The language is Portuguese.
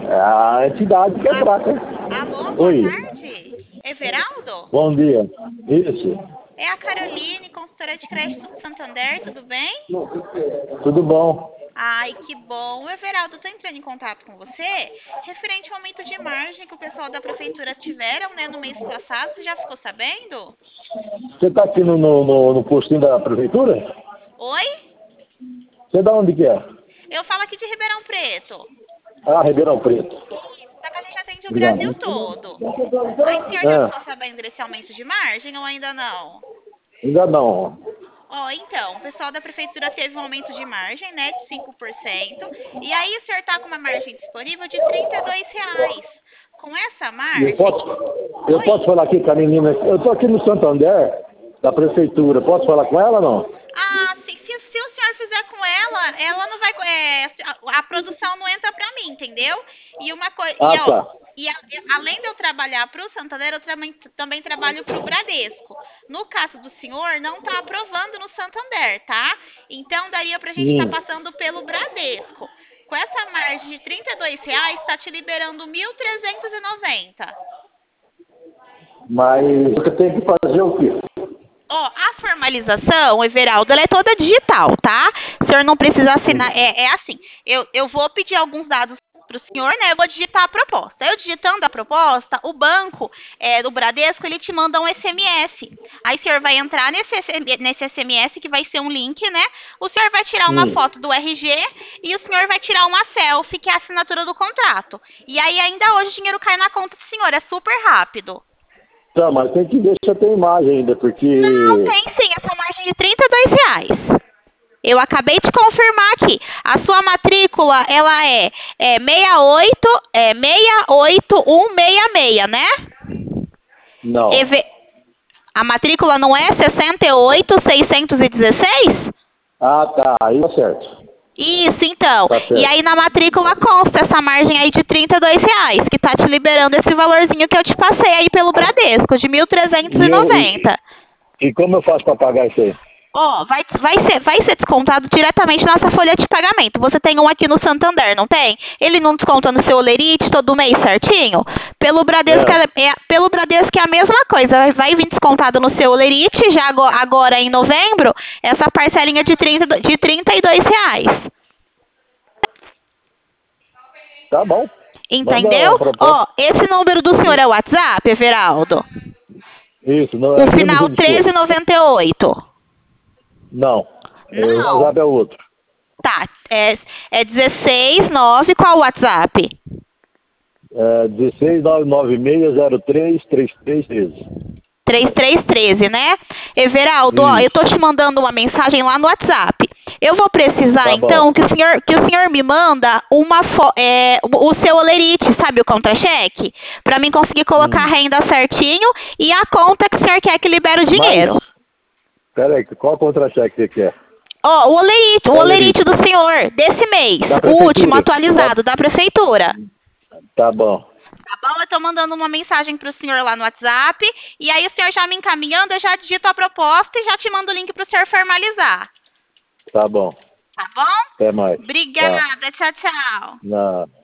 É a entidade que é fraca. Alô, boa Oi. tarde. Everaldo? Bom dia. Isso. É a Caroline, consultora de crédito do Santander, tudo bem? Tudo bom? Ai, que bom. Everaldo, eu tô entrando em contato com você referente ao aumento de margem que o pessoal da prefeitura tiveram, né, no mês passado. Você já ficou sabendo? Você está aqui no postinho da prefeitura? Oi? Você da onde que é? Eu falo aqui de Ribeirão Preto. Ah, Ribeirão Preto. Só que a gente atende o Obrigado. Brasil todo. Aí, o senhor já ficou sabendo desse aumento de margem ou ainda não? Ainda não. Ó, então, o pessoal da prefeitura teve um aumento de margem, né, de 5%. E aí o senhor tá com uma margem disponível de R$ 32. Com essa Eu margem... posso, eu Oi? posso falar aqui com a menina? Eu estou aqui no Santander, da prefeitura. Posso falar com ela ou não? Ah, sim, se o senhor fizer com ela não vai... a produção não entra pra mim, entendeu? E uma coisa... Ah, tá. Além de eu trabalhar para o Santander, eu também trabalho para o Bradesco. No caso do senhor, não está aprovando no Santander, tá? Então, daria para a gente estar passando pelo Bradesco. Com essa margem de R$ 32, está te liberando 1.390. Mas você tem que fazer o quê? Ó, a formalização, Everaldo, ela é toda digital, tá? O senhor não precisa assinar. É assim, eu vou pedir alguns dados para o senhor, né? Eu vou digitar a proposta. Eu digitando a proposta, o banco do Bradesco, ele te manda um SMS. Aí o senhor vai entrar nesse SMS, que vai ser um link, né? O senhor vai tirar uma foto do RG e o senhor vai tirar uma selfie, que é a assinatura do contrato. E aí ainda hoje o dinheiro cai na conta do senhor, é super rápido. Tá, mas tem que ver se tem imagem ainda, porque... Não, tem sim, essa margem de R$ 32. Eu acabei de confirmar aqui. A sua matrícula, ela é 68166, né? Não. A matrícula não é 68616? Ah, tá. Aí tá certo. Isso, então. Tá certo. E aí na matrícula consta essa margem aí de R$ 32, que tá te liberando esse valorzinho que eu te passei aí pelo Bradesco, de 1.390. E como eu faço para pagar isso aí? Ó, vai ser descontado diretamente na nossa folha de pagamento. Você tem um aqui no Santander, não tem? Ele não desconta no seu Olerite todo mês certinho? Pelo Bradesco, pelo Bradesco é a mesma coisa. Vai vir descontado no seu Olerite, já agora em novembro, essa parcelinha de R$ 32. Tá bom. Entendeu? Ó, esse número do senhor é o WhatsApp, Everaldo? Isso, não é o final 1398. Não. Não. O WhatsApp é outro. Tá, é 169, qual o WhatsApp? 16996033313. 3313, né? Everaldo, ó, eu tô te mandando uma mensagem lá no WhatsApp. Eu vou precisar, então, que o senhor me manda o seu Olerite, sabe, o contra-cheque? Pra mim conseguir colocar a renda certinho e a conta que o senhor quer que libere o dinheiro. Peraí, qual contra-cheque você quer? Ó, o Olerite do senhor, desse mês, o último atualizado da prefeitura. Tá bom. Tá bom? Eu tô mandando uma mensagem pro senhor lá no WhatsApp. E aí o senhor já me encaminhando, eu já digito a proposta e já te mando o link pro senhor formalizar. Tá bom. Tá bom? Até mais. Obrigada. Tchau, tchau. Não.